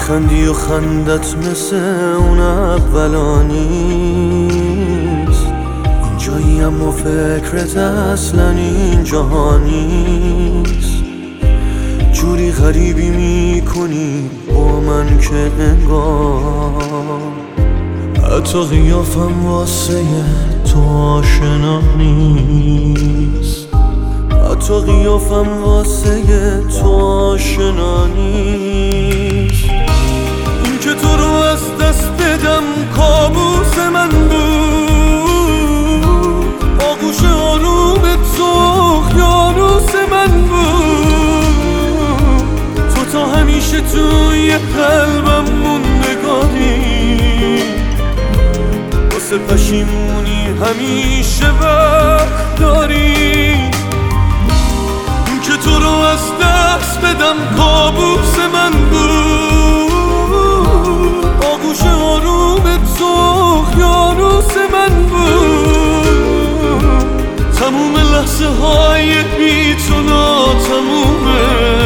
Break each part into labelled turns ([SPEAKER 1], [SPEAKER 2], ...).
[SPEAKER 1] میخندی و خندت مثل اون اولا نیست، اینجایی اما فکرت اصلا اینجا نیست. جوری غریبی میکنی با من که انگار حتی قیافم واسه تو آشنا نیست، حتی قیافم واسه تو آشنا نیست. این که تو رو از دست بدم کابوس من بود، آغوش آرومت اقیانوس من بود. تو تا همیشه توی قلبم موندگاری، واسه پشیمونی همیشه وقت داری. که تو رو از دست بدم کابوس من بود، آغوش آرومت اقیانوس من بود. تموم لحظه های بی تو ناتمومه،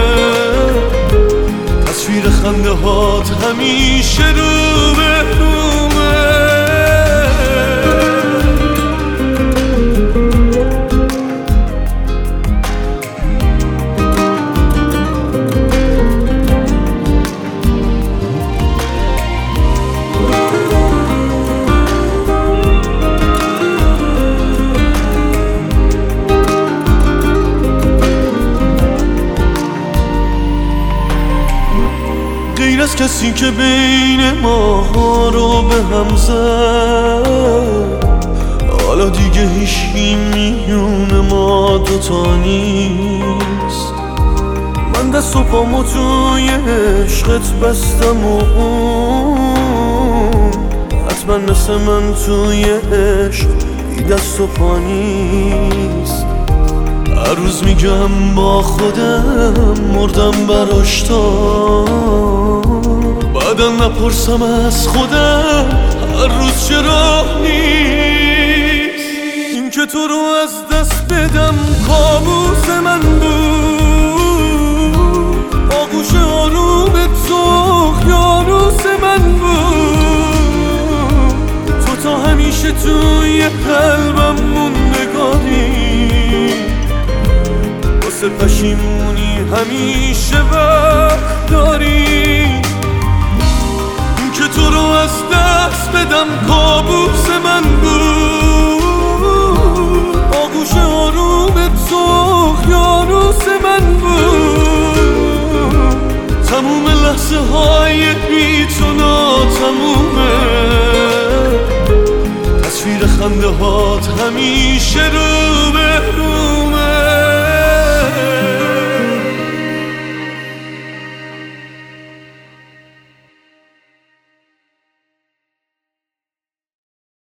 [SPEAKER 1] تصویر خنده هات همیشه رو به رومه. غیر از کسی که بین ما رو به هم زد، حالا دیگه هیچی میونه ما دوتا نیست. من دست و پامو توی عشقت بستم و اون حتما مثل من توی عشق بی دست و پا نیست. هر روز میگم با خودم مردم براش تا بعدا نپرسم از خودم هر روز چرا نیست. این که تو رو از دست بدم کابوس من بود، آغوش آرومت اقیانوس من بود. تو تا همیشه توی قلبم موندگاری، واسه پشیمونی همیشه وقت داری. که تو رو از دست بدم کابوس من بود، آغوش آرومت اقیانوس من بود. تموم لحظه های بی تو ناتمومه، تصویر خنده هات همیشه رو